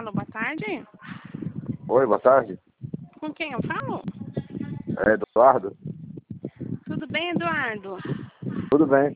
Alô, boa tarde. Oi, boa tarde. Com quem eu falo? É Eduardo? Tudo bem, Eduardo? Tudo bem.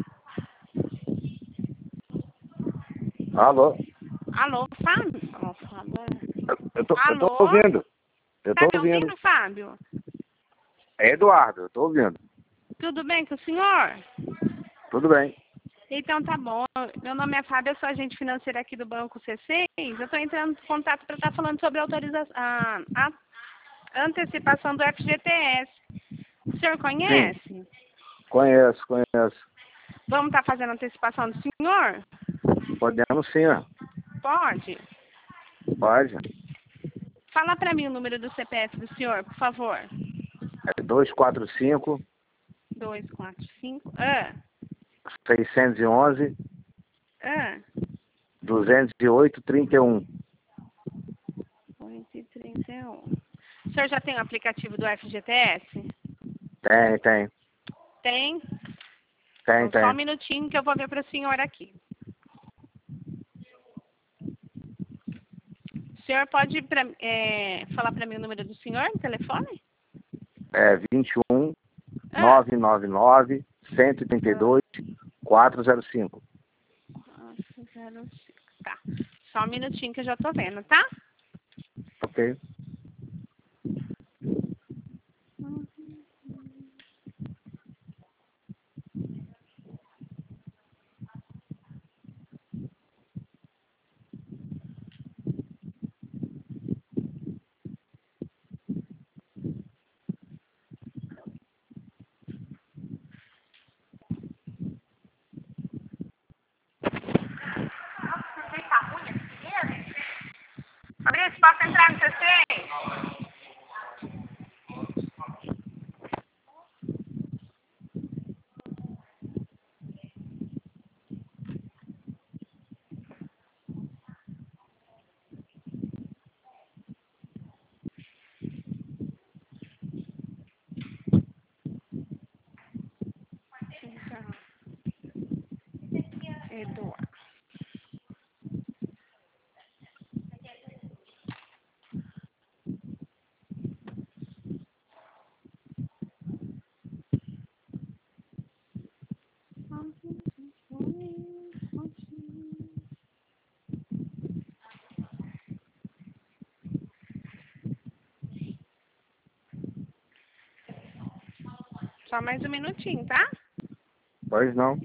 Alô? Alô, Fábio? Alô, Fábio. Eu tô Alô? ouvindo. Eu Tá tô me ouvindo. ouvindo, Fábio? É Eduardo, eu tô ouvindo. Tudo bem com o senhor? Tudo bem. Então tá bom. Meu nome é Fábio, eu sou agente financeira aqui do Banco C6. Eu estou entrando em contato para estar falando sobre a antecipação do FGTS. O senhor conhece? Sim, conheço. Vamos estar fazendo a antecipação do senhor? Podemos sim, ó. Pode? Pode. Fala para mim o número do CPF do senhor, por favor. É 245 245. 611 Ah. 208 31. 8h31. O senhor já tem o aplicativo do FGTS? Tem. Tem? Tem, Então, só um tem. minutinho que eu vou ver para o senhor aqui. O senhor pode falar para mim o número do senhor no telefone? É 21 Ah. 999 132 405. 405. Tá. Só um minutinho que eu já tô vendo, tá? Ok. Fabrício, posso entrar no C6? Eduardo. Só mais um minutinho, tá? Pois não.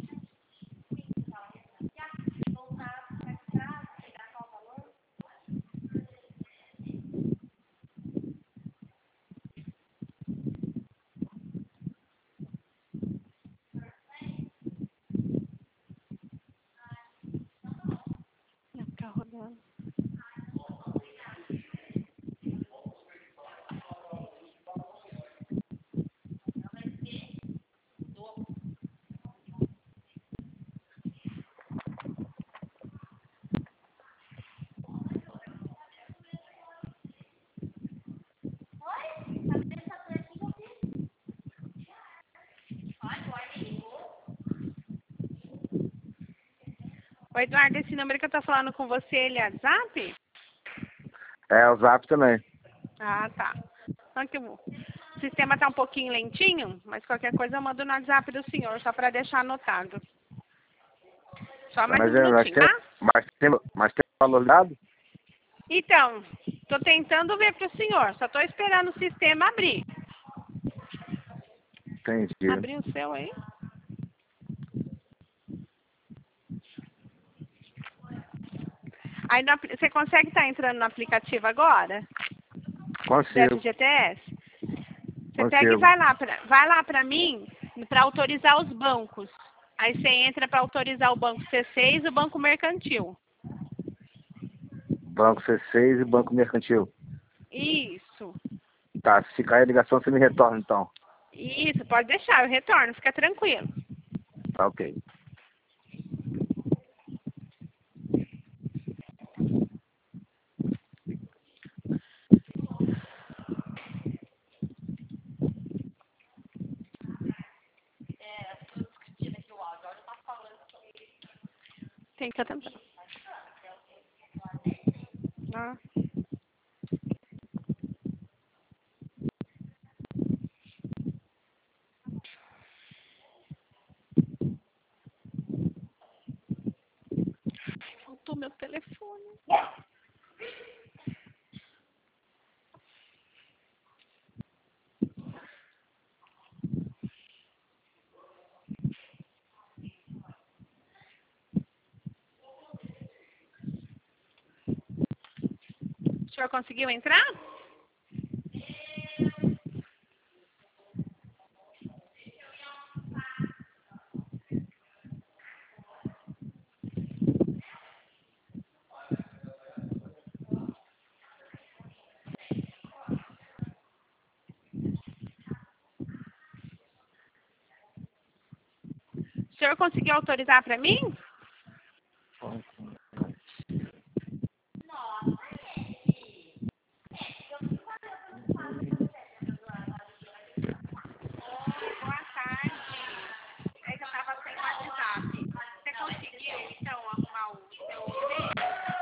Tá rodando. Oi, Eduardo, esse número que eu tô falando com você, ele é WhatsApp? É o Zap também. Ah, tá. Então, o sistema tá um pouquinho lentinho, mas qualquer coisa eu mando no WhatsApp do senhor, só para deixar anotado. Só mais um minutinho, tá? Mas tem valor dado? Então, tô tentando ver pro senhor, só tô esperando o sistema abrir. Entendi. Abriu o seu aí? Aí você consegue estar entrando no aplicativo agora? Do Consigo. FGTS? Você pega e Consigo. vai lá para mim, para autorizar os bancos. Aí você entra para autorizar o Banco C6 e o Banco Mercantil. Banco C6 e Banco Mercantil. Isso. Tá, se cair a ligação, você me retorna então. Isso, pode deixar, eu retorno, fica tranquilo. Tá, ok. Tem que tentar. Ah. Faltou meu telefone. O senhor conseguiu entrar? O senhor conseguiu autorizar para mim? Boa tarde. É que eu estava sem WhatsApp. Você conseguiu, então, arrumar o seu e-mail?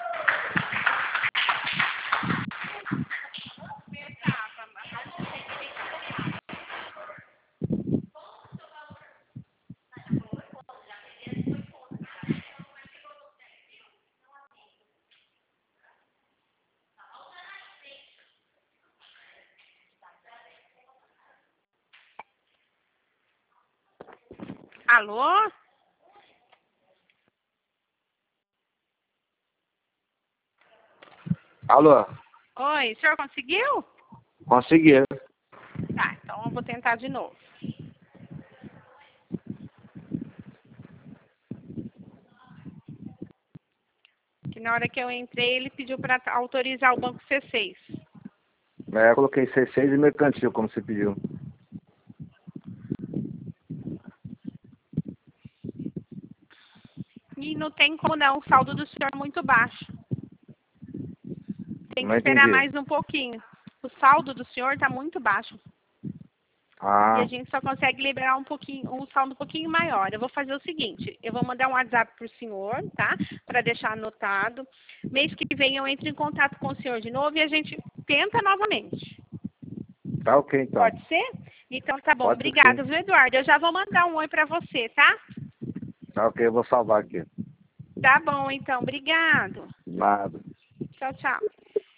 Alô? Alô? Oi, o senhor conseguiu? Consegui. Tá, então eu vou tentar de novo. Que na hora que eu entrei, ele pediu para autorizar o banco C6. Eu coloquei C6 e mercantil, como você pediu. E não tem como não, o saldo do senhor é muito baixo. Tem que Não esperar entendi. mais um pouquinho. O saldo do senhor está muito baixo. E Ah, a gente só consegue liberar um saldo um pouquinho maior. Eu vou fazer o seguinte, eu vou mandar um WhatsApp para o senhor, tá? Para deixar anotado. Mês que vem eu entro em contato com o senhor de novo e a gente tenta novamente. tá ok então. Pode ser? Então tá bom. Pode ser, Obrigada, sim. viu, Eduardo? Eu já vou mandar um oi para você, tá? Tá ok, eu vou salvar aqui. Tá bom, então. Obrigado. Nada. Tchau, tchau.